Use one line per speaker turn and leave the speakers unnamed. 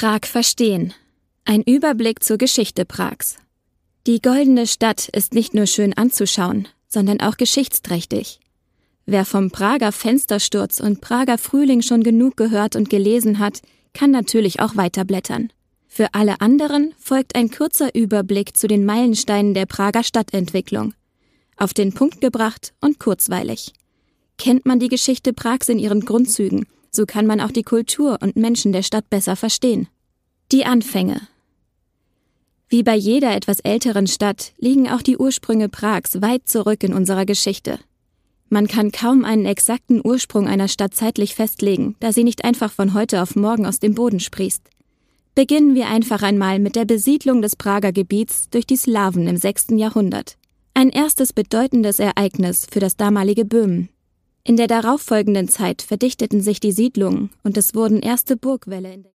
Prag verstehen. Ein Überblick zur Geschichte Prags. Die goldene Stadt ist nicht nur schön anzuschauen, sondern auch geschichtsträchtig. Wer vom Prager Fenstersturz und Prager Frühling schon genug gehört und gelesen hat, kann natürlich auch weiterblättern. Für alle anderen folgt ein kurzer Überblick zu den Meilensteinen der Prager Stadtentwicklung. Auf den Punkt gebracht und kurzweilig. Kennt man die Geschichte Prags in ihren Grundzügen, so kann man auch die Kultur und Menschen der Stadt besser verstehen. Die Anfänge. Wie bei jeder etwas älteren Stadt liegen auch die Ursprünge Prags weit zurück in unserer Geschichte. Man kann kaum einen exakten Ursprung einer Stadt zeitlich festlegen, da sie nicht einfach von heute auf morgen aus dem Boden sprießt. Beginnen wir einfach einmal mit der Besiedlung des Prager Gebiets durch die Slawen im 6. Jahrhundert. Ein erstes bedeutendes Ereignis für das damalige Böhmen. In der darauffolgenden Zeit verdichteten sich die Siedlungen und es wurden erste Burgwälle in der